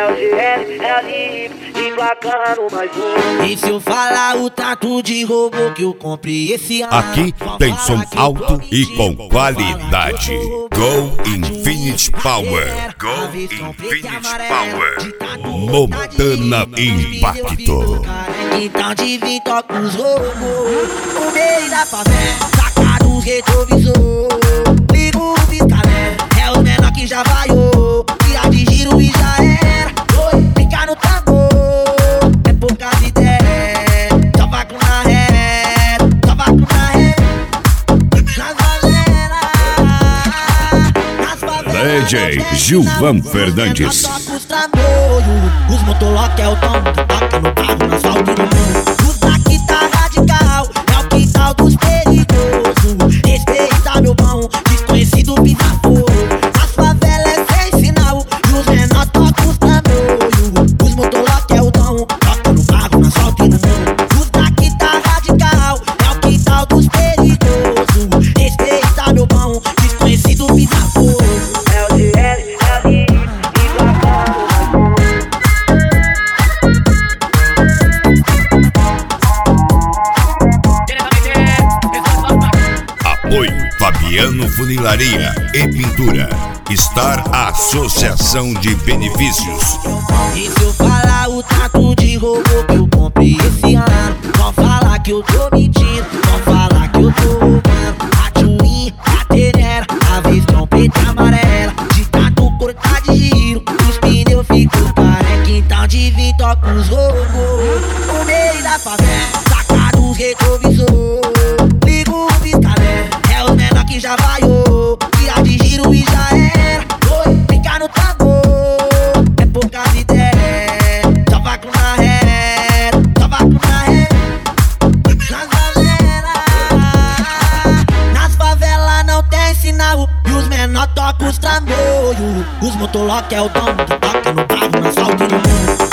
LGL, LI, emplacando mais um. E se eu falar o tanto de robô que eu comprei esse ano? Aqui tem som alto e com qualidade. Go Infinity Power. Go Infinity Power. Montana Impacto. Então de vir toca os robôs no meio da favela, saca dos retrovisor. Liga o piscalé, é os menor que já vaiou. Tira de giro e já era. Oi, fica no tambor, é poucas ideias. Só vai com na ré, só vai com na ré. Nas favelas, DJ Gilvan Fernandes. Os motolock é o tom que toca no carro, no asfalto do mundo. Os daqui tá radical, é o quintal dos perigosos. Respeita meu pão, desconhecido pisa fogo. As favelas é sem sinal e os menor tocam os tambores. Os motolock é o tom, toca no carro, no asfalto do mundo. Os daqui tá radical, é o quintal dos perigosos. Respeita meu pão, desconhecido pisa fogo. LGL, LI, Apoio Fabiano Funilaria e Pintura. Star Associação de Benefícios. E se eu falar o tanto de robô que eu comprei esse ano? Vão falar que eu tô mentindo, vão falar que eu tô roubando. A Twin, a Tenera, a visão preta e amarela. De tanto cortar de giro, os pneus ficam careca. Então de vir toca os robôs no meio da favela, saca dos retrovisor. Liga o piscalé, é os menor que já vaiou. Tira de giro e já era. Oi, fica no tambor, é poucas ideias. Só vai com na ré, só vai com na ré. Nas favelas não tem sinal e os menor tocam os tambores. Os motolock é o tom que toca no carro, no asfalto do mundo.